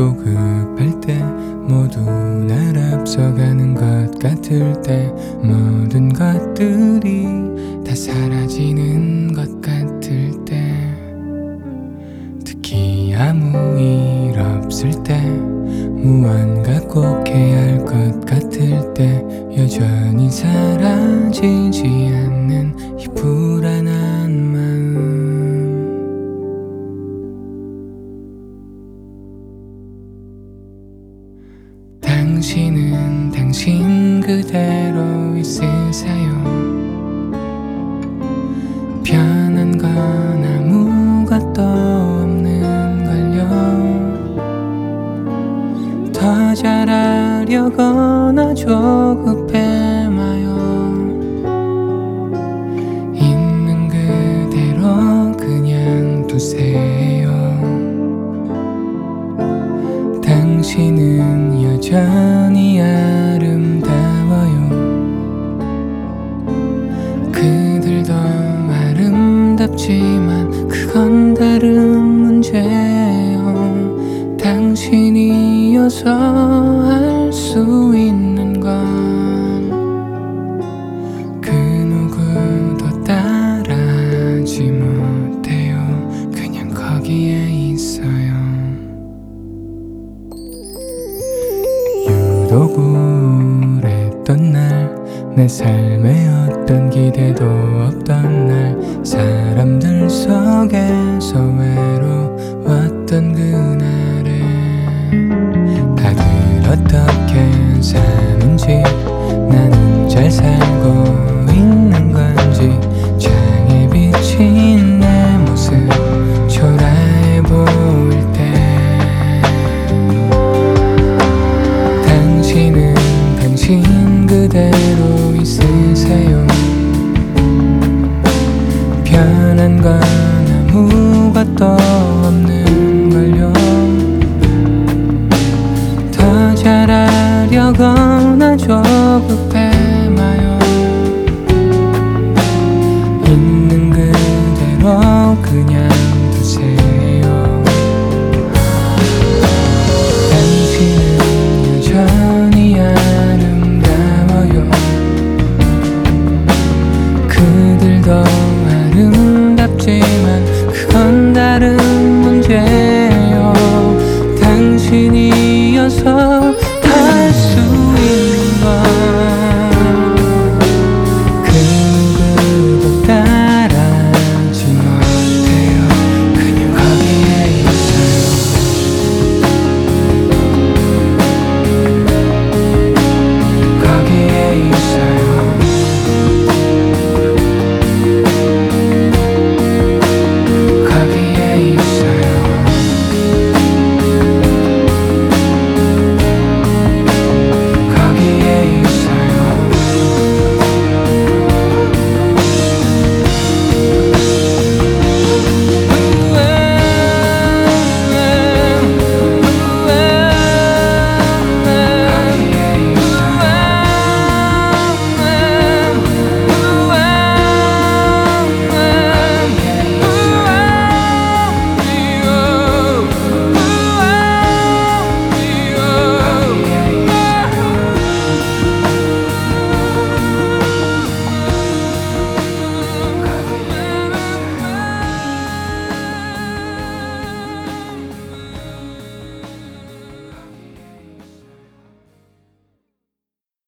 조급할 때 모두 날 앞서가는 것 같을 때 모든 것들이 다 사라지는 것 같을 때 특히 아무 일 없을 때 무언가 꼭 해야 할 것 같을 때 여전히 사라지지 않는 이 불안한 마음 당신은 당신 그대로 있으세요. 변한 건 아무것도 없는걸요. 더 잘하려거나 조급해 마요. 있는 그대로 그냥 두세요. 당신은 여전히 아름다워요. 그들도 아름답지만 그건 다른 문제예요. 당신이어서 할 수 있는 건 그 누구도 따라하지 못해요. 그냥 거기에 있어요. 유독 우울했던 날, 내 삶에 어떤 기대도 없던 날, 사람들 속에서 외로웠던 그날에 다들 어떤